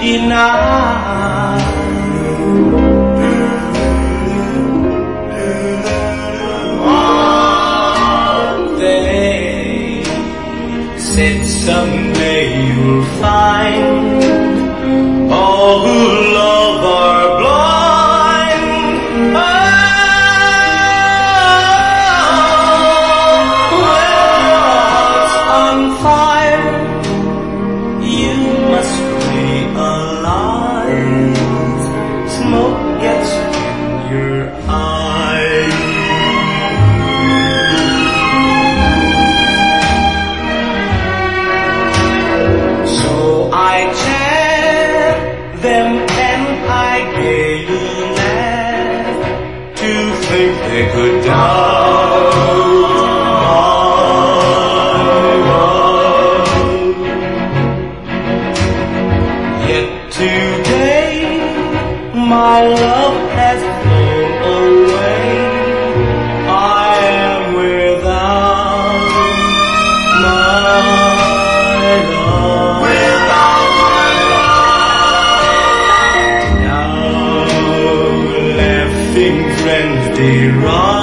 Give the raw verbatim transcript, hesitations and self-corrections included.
enough. They said someday you'll find all who love are blind. Oh, world's on fire, you must realize smoke gets in your eyes. So I chant them and I gaily laugh to think they could doubt my love. Yet today my love has flown away. I am without my love. Without my love. Now laughing friends deride